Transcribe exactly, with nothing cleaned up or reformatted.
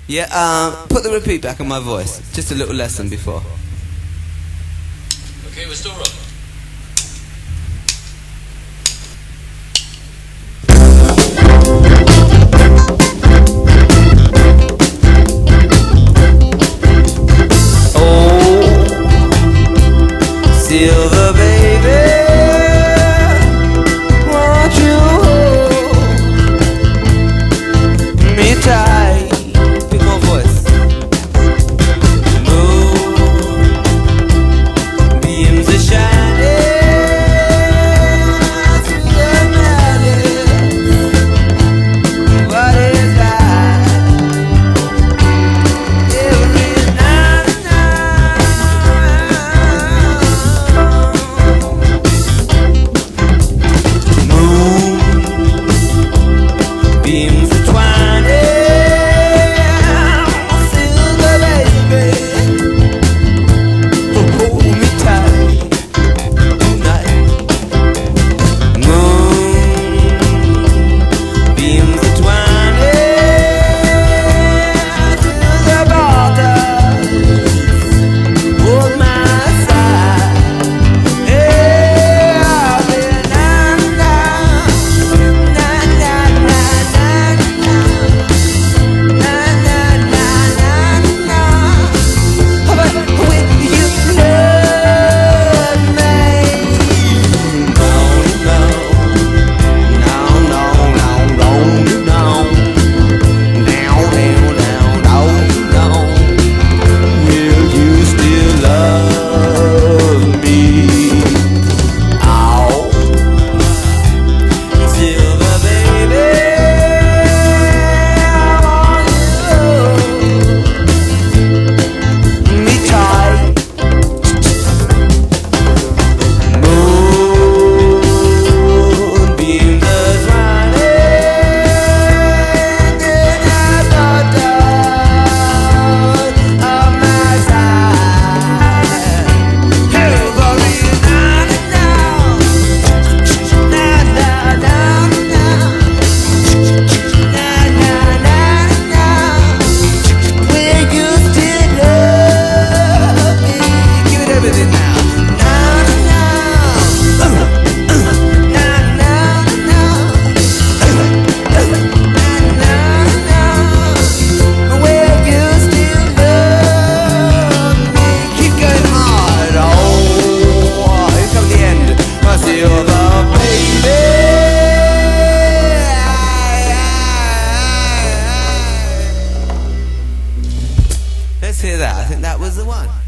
Yeah, um, put the repeat back on my voice. Just a little less than before. Okay, we're still rolling. Silver baby, won't you hold me tight? Bit more voice. Moon beams are shining through the madness. What is that? Every night, beams are twining, silver baby, hold me tight tonight. Moon beams are twining to the borders, hold my side. Hey, I'll be na na na na na. Let's hear that. I think that was the one.